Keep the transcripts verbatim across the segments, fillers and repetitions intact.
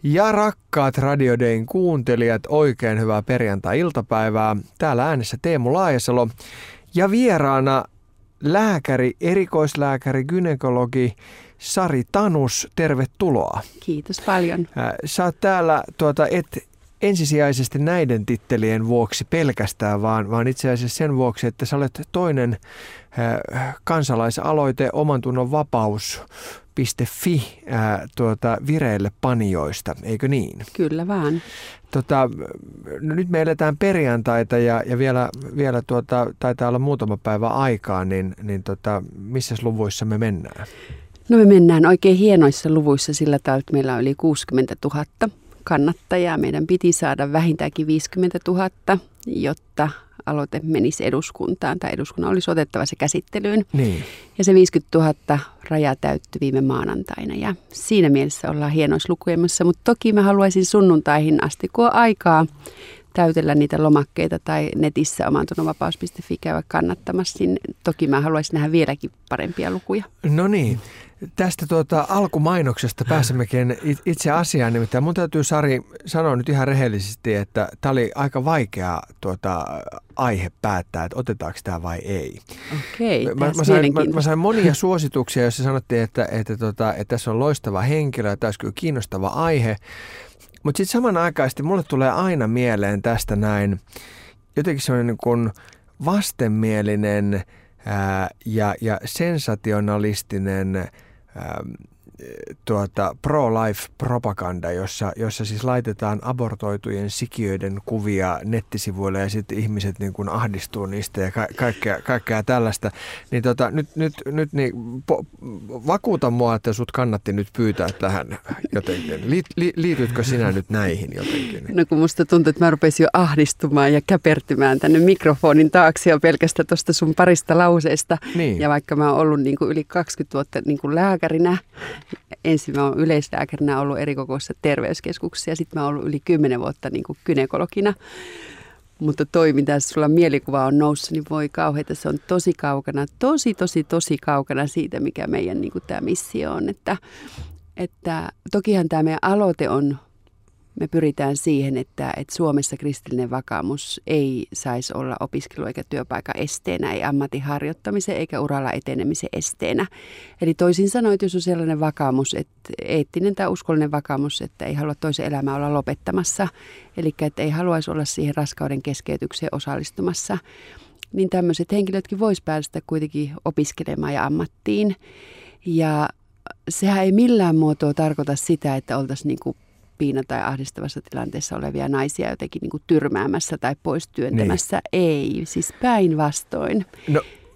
Ja rakkaat Radio Dayn kuuntelijat, oikein hyvää perjantai-iltapäivää. Täällä äänessä Teemu Laajasalo ja vieraana lääkäri, erikoislääkäri, gynekologi Sari Tanus. Tervetuloa. Kiitos paljon. Sä oot täällä tuota, et ensisijaisesti näiden tittelien vuoksi pelkästään, vaan, vaan itse asiassa sen vuoksi, että sä olet toinen äh, kansalaisaloite omantunnon vapaus piste fi äh, tuota, vireille panijoista, eikö niin? Kyllä vaan. Tota, no nyt me eletään perjantaita ja, ja vielä, vielä tuota, taitaa olla muutama päivä aikaa, niin, niin tota, missä luvuissa me mennään? No me mennään oikein hienoissa luvuissa sillä tavalla, että meillä on yli kuusikymmentätuhatta kannattajaa. Meidän piti saada vähintäänkin viisikymmentätuhatta, jotta aloite menisi eduskuntaan tai eduskunnan olisi otettava se käsittelyyn. Niin. Ja se viisikymmentätuhatta raja täyttyi viime maanantaina ja siinä mielessä ollaan hienoissa lukujemmassa, mutta toki mä haluaisin sunnuntaihin asti, kun on aikaa täytellä niitä lomakkeita tai netissä omantunnonvapaus piste fi käydä kannattamassa, niin toki mä haluaisin nähdä vieläkin parempia lukuja. No niin. Tästä tuota, alkumainoksesta pääsemmekin itse asiaan, nimittäin mun täytyy Sari sanoa nyt ihan rehellisesti, että tämä oli aika vaikea tuota, aihe päättää, että otetaanko tämä vai ei. Okei, mä, mä, sain, mä, mä sain monia suosituksia, joissa sanottiin, että, että, että, että tässä on loistava henkilö ja tämä olisi kyllä kiinnostava aihe, mutta sitten samanaikaisesti mulle tulee aina mieleen tästä näin jotenkin sellainen niin kuin vastenmielinen ää, ja, ja sensationalistinen ää, tuota, pro-life-propaganda, jossa, jossa siis laitetaan abortoitujen sikiöiden kuvia nettisivuille ja sitten ihmiset niin kuin ahdistuu niistä ja ka- kaikkea, kaikkea tällaista. Niin tota, nyt, nyt, nyt niin, po, vakuuta mua, että sut kannatti nyt pyytää tähän jotenkin. Li, li, liitytkö sinä nyt näihin jotenkin? No kun musta tuntuu, että mä rupesin jo ahdistumaan ja käpertymään tänne mikrofonin taakse jo pelkästään tuosta sun parista lauseesta. Niin. Ja vaikka mä oon ollut niin kuin yli kaksikymmentä vuotta niin kuin lääkärinä, ensin mä oon yleislääkärinä ollut erikokoisessa terveyskeskuksessa ja sitten mä oon ollut yli kymmenen vuotta niin kuin gynekologina. Mutta toi, mitä sulla mielikuva on noussut, niin voi kauheita, se on tosi kaukana, tosi, tosi, tosi kaukana siitä, mikä meidän niin kuin tämä missio on. Että, että tokihan tämä meidän aloite on, me pyritään siihen, että, että Suomessa kristillinen vakaumus ei saisi olla opiskelu- eikä työpaikan esteenä, ei ammatin harjoittamisen eikä uralla etenemisen esteenä. Eli toisin sanoen, jos on sellainen vakaumus, että eettinen tai uskollinen vakaumus, että ei halua toisen elämää olla lopettamassa, eli että ei haluaisi olla siihen raskauden keskeytykseen osallistumassa, niin tämmöiset henkilötkin vois päästä kuitenkin opiskelemaan ja ammattiin. Ja sehän ei millään muotoa tarkoita sitä, että oltaisiin niin kuin piina- tai ahdistavassa tilanteessa olevia naisia jotenkin niin kuin tyrmäämässä tai pois työntämässä. Niin. Ei, siis päinvastoin. No,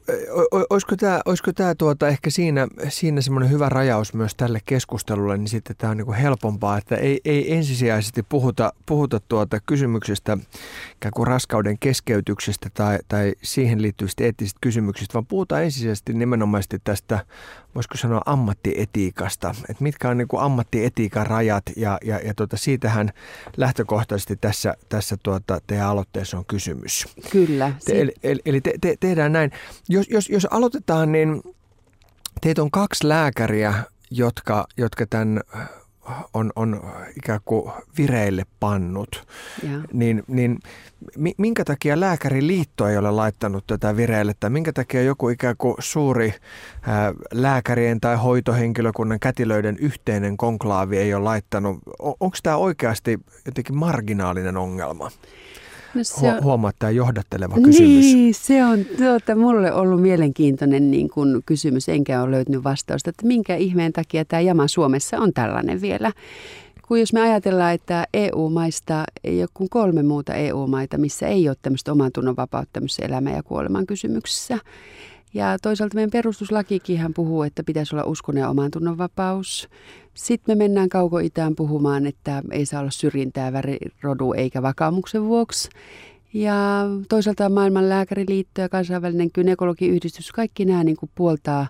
olisiko tämä, olisiko tämä tuota ehkä siinä, siinä semmoinen hyvä rajaus myös tälle keskustelulle, niin sitten tämä on niin kuin helpompaa, että ei, ei ensisijaisesti puhuta, puhuta tuota kysymyksestä ikään kuin raskauden keskeytyksestä tai, tai siihen liittyvistä eettisistä kysymyksistä, vaan puhutaan ensisijaisesti nimenomaisesti tästä, voisiko sanoa ammattietiikasta, että mitkä on niin kuin ammattietiikan rajat ja, ja, ja tuota, siitähän lähtökohtaisesti tässä, tässä tuota, teidän aloitteessa on kysymys. Kyllä. Te, eli eli, eli te, te, tehdään näin. Jos, jos, jos aloitetaan, niin teitä on kaksi lääkäriä, jotka, jotka tämän on, on ikään kuin vireille pannut. Niin, niin minkä takia Lääkäriliitto ei ole laittanut tätä vireille, tai minkä takia joku ikään kuin suuri ää, lääkärien tai hoitohenkilökunnan kätilöiden yhteinen konklaavi ei ole laittanut? O, onko tämä oikeasti jotenkin marginaalinen ongelma? No se on, Huomaa, tämä johdatteleva kysymys. Niin, se on tuota, mulle ollut mielenkiintoinen niin kun kysymys, enkä ole löytänyt vastausta, että minkä ihmeen takia tämä jama Suomessa on tällainen vielä. Kun jos me ajatellaan, että E U-maista ei ole kuin kolme muuta E U-maita, missä ei ole tämmöistä omantunnon vapautta tämmöisessä elämän ja kuoleman kysymyksissä. Ja toisaalta meidän perustuslakikinhan puhuu, että pitäisi olla uskonnon ja omantunnon vapaus. Sitten me mennään Kauko-Itään puhumaan, että ei saa olla syrjintää väri, rodu eikä vakaumuksen vuoksi. Ja toisaalta maailman lääkäriliitto ja kansainvälinen gynekologiyhdistys, kaikki nämä niin kuin puoltaa,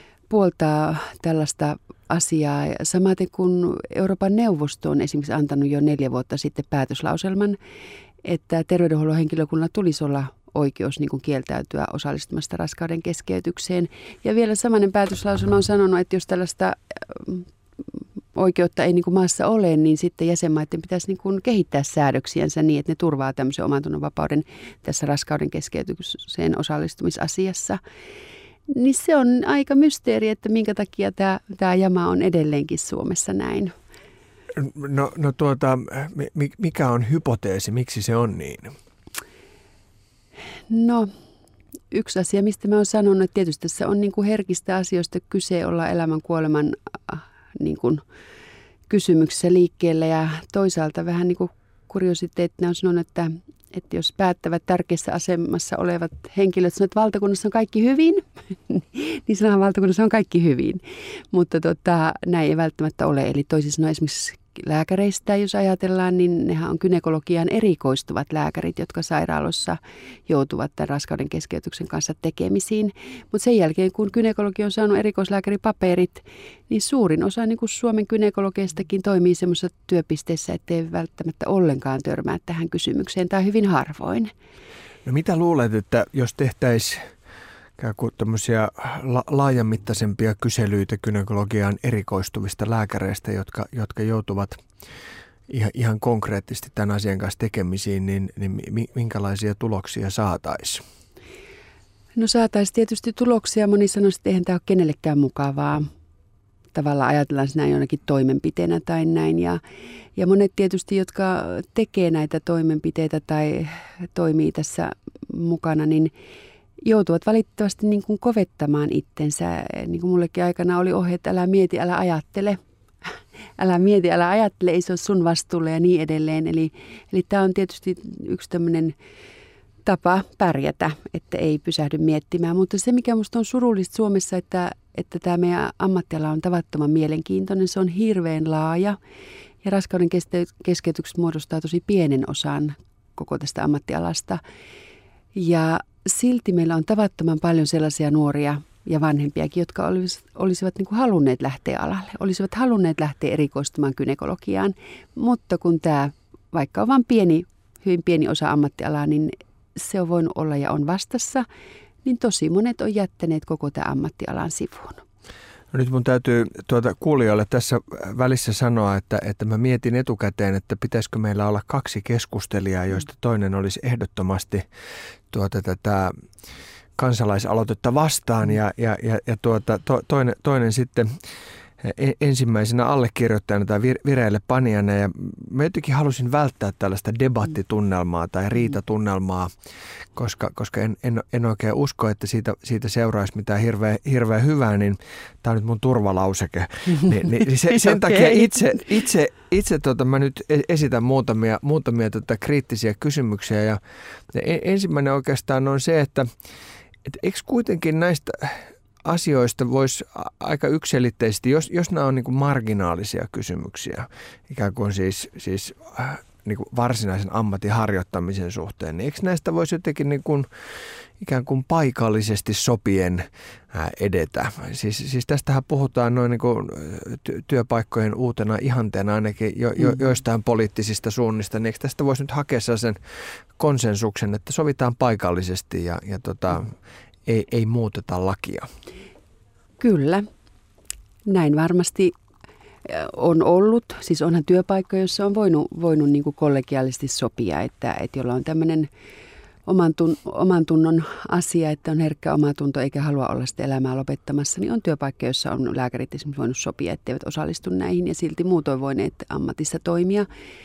puoltaa tällaista asiaa. Samaten kuin Euroopan neuvosto on esimerkiksi antanut jo neljä vuotta sitten päätöslauselman, että terveydenhuollon henkilökunnalla tulisi olla oikeus niin kuin kieltäytyä osallistumasta raskauden keskeytykseen. Ja vielä samainen päätöslauselma on sanonut, että jos tällaista oikeutta ei niin kuin maassa ole, niin sitten jäsenmaiden pitäisi niin kuin kehittää säädöksiänsä niin, että ne turvaa tämmöisen omantunnon vapauden tässä raskauden keskeytykseen osallistumisasiassa. Niin se on aika mysteeri, että minkä takia tämä, tämä jama on edelleenkin Suomessa näin. No, no tuota, mikä on hypoteesi, miksi se on niin? No, yksi asia, mistä mä oon sanonut, että tietysti tässä on niin kuin herkistä asioista kyse olla elämän kuoleman niin kuin kysymyksessä liikkeellä ja toisaalta vähän niin kuin kuriositeettina on sanonut, että, että jos päättävät tärkeässä asemassa olevat henkilöt sanoo, että valtakunnassa on kaikki hyvin, niin sanotaan valtakunnassa on kaikki hyvin, mutta tota, näin ei välttämättä ole. Eli toisin sanoen esimerkiksi lääkäreistä, jos ajatellaan, niin nehän on gynekologiaan erikoistuvat lääkärit, jotka sairaaloissa joutuvat tämän raskauden keskeytyksen kanssa tekemisiin. Mutta sen jälkeen, kun gynekologi on saanut erikoislääkäripaperit, niin suurin osa niin kuin Suomen gynekologeistakin toimii semmoisessa työpisteessä, ettei välttämättä ollenkaan törmää tähän kysymykseen tai hyvin harvoin. No mitä luulet, että jos tehtäisiin tämmöisiä la- laajamittaisempia kyselyitä gynekologiaan erikoistuvista lääkäreistä, jotka, jotka joutuvat ihan, ihan konkreettisesti tämän asian kanssa tekemisiin, niin, niin minkälaisia tuloksia saataisiin? No saataisiin tietysti tuloksia. Moni sanoisi, että eihän tämä ole kenellekään mukavaa. Tavallaan ajatellaan sinä jonakin toimenpiteenä tai näin. Ja, ja monet tietysti, jotka tekee näitä toimenpiteitä tai toimii tässä mukana, niin joutuvat valitettavasti niin kuin kovettamaan itsensä. Niin kuin mullekin aikana oli ohje, että älä mieti, älä ajattele. Älä mieti, älä ajattele, ei se ole sun vastuulle ja niin edelleen. Eli, eli tämä on tietysti yksi tämmöinen tapa pärjätä, että ei pysähdy miettimään. Mutta se, mikä minusta on surullista Suomessa, että, että tämä meidän ammattiala on tavattoman mielenkiintoinen. Se on hirveän laaja ja raskauden keskeytykset muodostaa tosi pienen osan koko tästä ammattialasta. Ja silti meillä on tavattoman paljon sellaisia nuoria ja vanhempiakin, jotka olisivat, olisivat niin kuin halunneet lähteä alalle, olisivat halunneet lähteä erikoistumaan gynekologiaan, mutta kun tämä vaikka on vain pieni, hyvin pieni osa ammattialaa, niin se on voinut olla ja on vastassa, niin tosi monet on jättäneet koko tämä ammattialan sivuun. No nyt mun täytyy tuota kuulijoille tässä välissä sanoa, että, että mä mietin etukäteen, että pitäisikö meillä olla kaksi keskustelijaa, joista toinen olisi ehdottomasti tuota tätä kansalaisaloitetta vastaan ja, ja, ja, ja tuota, to, toinen, toinen sitten ensimmäisenä allekirjoittajana tai vireille panijana. Ja mä jotenkin halusin välttää tällaista debattitunnelmaa tai riitatunnelmaa, koska, koska en, en, en oikein usko, että siitä, siitä seuraisi mitään hirveä, hirveä hyvää, niin tämä on nyt mun turvalauseke. Ni, niin se, sen okay. takia itse, itse, itse tota, mä nyt esitän muutamia, muutamia tota, kriittisiä kysymyksiä. Ja, ja ensimmäinen oikeastaan on se, että et eikö kuitenkin näistä asioista voisi aika yksiselitteisesti, jos, jos nämä on niin kuin marginaalisia kysymyksiä, ikään kuin siis, siis äh, niin kuin varsinaisen ammatin harjoittamisen suhteen, niin eikö näistä voisi jotenkin niin kuin, ikään kuin paikallisesti sopien äh, edetä? Siis, siis tästähän puhutaan noin niin kuin työpaikkojen uutena ihanteena ainakin jo, jo, joistain poliittisista suunnista, niin eikö tästä voisi nyt hakea sen konsensuksen, että sovitaan paikallisesti ja, ja tota, Ei, ei muuteta lakia? Kyllä. Näin varmasti on ollut. Siis onhan työpaikkoja, joissa on voinut, voinut niin kuin kollegiaalisesti sopia, että, että jolla on tämmöinen oman, tun, oman tunnon asia, että on herkkä omatunto eikä halua olla sitä elämää lopettamassa, niin on työpaikkoja, joissa on lääkärit esimerkiksi voinut sopia, etteivät osallistu näihin ja silti muutoin voineet ammatissa toimia.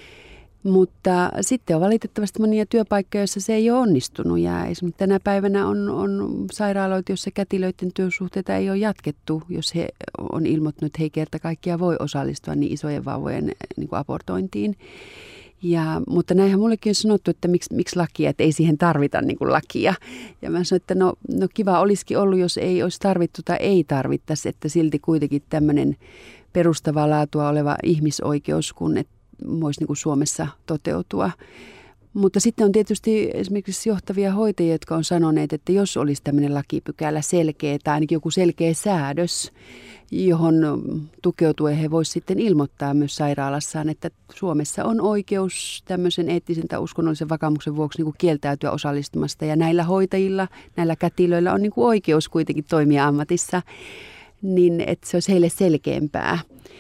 Mutta sitten on valitettavasti monia työpaikkoja, joissa se ei ole onnistunut. Ja esimerkiksi tänä päivänä on, on sairaaloita, joissa kätilöiden työsuhteita ei ole jatkettu, jos he on ilmoittanut, että he ei kerta kaikkiaan voi osallistua niin isojen vauvojen niin kuin abortointiin. Ja, mutta näinhän mullekin on sanottu, että miksi, miksi lakia, että ei siihen tarvita niin kuin lakia. Ja mä sanoin, että no, no kiva olisikin ollut, jos ei olisi tarvittu tai ei tarvittaisi, että silti kuitenkin tämmöinen perustavaa laatua oleva ihmisoikeus, kun et voisi niin kuin Suomessa toteutua. Mutta sitten on tietysti esimerkiksi johtavia hoitajia, jotka on sanoneet, että jos olisi tämmöinen lakipykälä selkeä tai ainakin joku selkeä säädös, johon tukeutuen he voisivat sitten ilmoittaa myös sairaalassaan, että Suomessa on oikeus tämmöisen eettisen tai uskonnollisen vakaumuksen vuoksi niin kuin kieltäytyä osallistumasta. Ja näillä hoitajilla, näillä kätilöillä on niin kuin oikeus kuitenkin toimia ammatissa, niin että se olisi heille selkeämpää.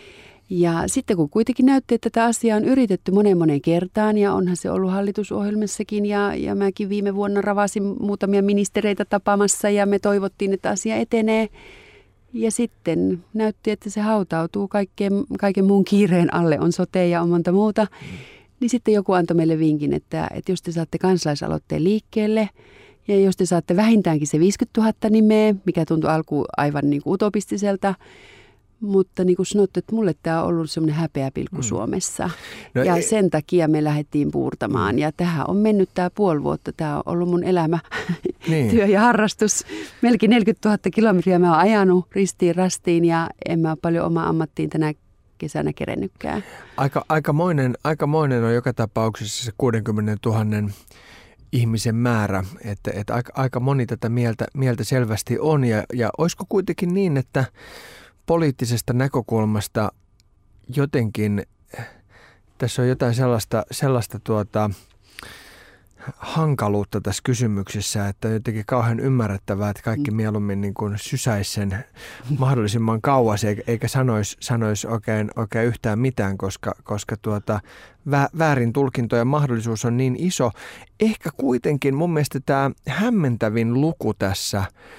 Ja sitten kun kuitenkin näytti, että tätä asiaa on yritetty monen monen kertaan ja onhan se ollut hallitusohjelmassakin ja, ja mäkin viime vuonna ravasin muutamia ministereitä tapaamassa ja me toivottiin, että asia etenee. Ja sitten näytti, että se hautautuu kaikkeen, kaiken muun kiireen alle, on sote ja on monta muuta. Mm. Niin sitten joku antoi meille vinkin, että, että jos te saatte kansalaisaloitteen liikkeelle ja jos te saatte vähintäänkin se viisikymmentätuhatta nimeä, mikä tuntui alkuun aivan niin kuin utopistiselta, mutta niin kuin sanottu, että mulle tämä on ollut semmoinen häpeäpilkku mm. Suomessa. No ja ei. Sen takia me lähdettiin puurtamaan. Ja tähän on mennyt tämä puoli vuotta. Tämä on ollut mun elämä, niin. työ ja harrastus. Melkein neljäkymmentätuhatta kilometriä mä oon ajanut ristiin rastiin ja en mä ole paljon omaa ammattiin tänä kesänä kerennytkään. Aika, aikamoinen, aikamoinen on joka tapauksessa se kuusikymmentätuhatta ihmisen määrä. Että, että aika, aika moni tätä mieltä, mieltä selvästi on. Ja, ja olisiko kuitenkin niin, että poliittisesta näkökulmasta jotenkin tässä on jotain sellaista, sellaista tuota, hankaluutta tässä kysymyksessä, että jotenkin kauhean ymmärrettävää, että kaikki mieluummin niin kuin sysäisi sen mahdollisimman kauas eikä sanoisi, sanoisi oikein, oikein yhtään mitään, koska, koska tuota, väärin tulkintojen mahdollisuus on niin iso. Ehkä kuitenkin mun mielestä tämä hämmentävin luku tässä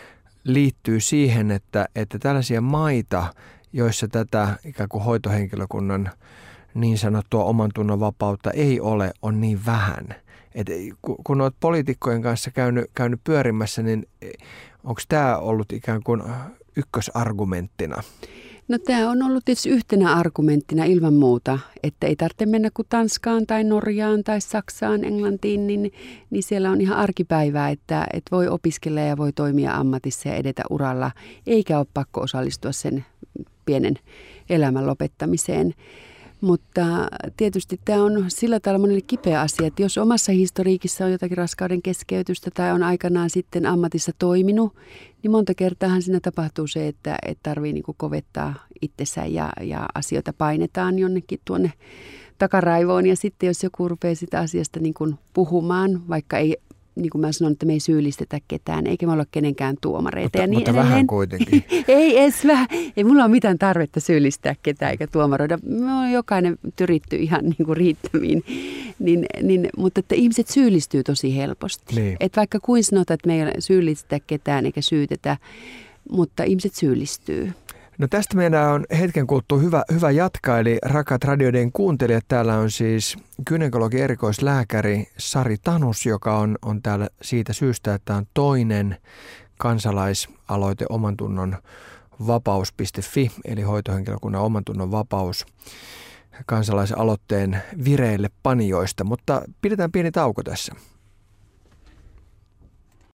liittyy siihen, että, että tällaisia maita, joissa tätä ikään kuin hoitohenkilökunnan niin sanottua oman tunnon vapautta ei ole, on niin vähän. Et kun olet poliitikkojen kanssa käynyt, käynyt pyörimässä, niin onko tämä ollut ikään kuin ykkösargumenttina? No tämä on ollut tietysti yhtenä argumenttina ilman muuta, että ei tarvitse mennä kuin Tanskaan tai Norjaan tai Saksaan, Englantiin, niin, niin siellä on ihan arkipäivää, että, että voi opiskella ja voi toimia ammatissa ja edetä uralla, eikä ole pakko osallistua sen pienen elämän lopettamiseen. Mutta tietysti tämä on sillä tavalla monelle kipeä asia, että jos omassa historiikissa on jotakin raskauden keskeytystä tai on aikanaan sitten ammatissa toiminut, niin monta kertaahan siinä tapahtuu se, että, että tarvii niin kuin kovettaa itsensä ja, ja asioita painetaan jonnekin tuonne takaraivoon. Ja sitten jos joku rupeaa sitä asiasta niin kuin puhumaan, vaikka ei, niin kuin mä sanon, että me ei syyllistetä ketään, eikä me olla kenenkään tuomareita. Mutta, ja niin mutta edelleen. Vähän kuitenkin. ei edes vähän. Ei mulla ole mitään tarvetta syyllistää ketään eikä tuomaroida. Me on jokainen tyritty ihan niin kuin riittämiin. Niin, niin, mutta että ihmiset syyllistyy tosi helposti. Niin. Että vaikka kuin sanotaan, että me ei syyllistä ketään eikä syytetä, mutta ihmiset syyllistyy. No tästä meidän on hetken kuluttua hyvä, hyvä jatkaa, eli rakkaat radioiden kuuntelijat, täällä on siis gynekologi erikoislääkäri Sari Tanus, joka on, on täällä siitä syystä, että on toinen kansalaisaloite omantunnon vapaus piste fi, eli hoitohenkilökunnan omantunnon vapaus kansalaisaloitteen vireille panijoista, mutta pidetään pieni tauko tässä.